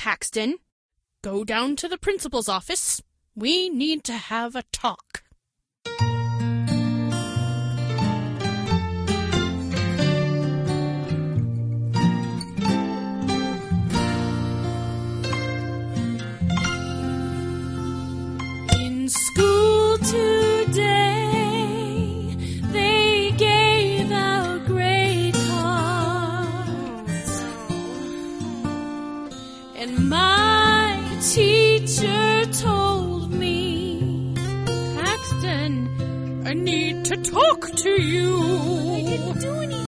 Paxton. Go down to the principal's office. We need to have a talk. In school today, they gave out grade cards, and my teacher told me, Paxton, I need to talk to you.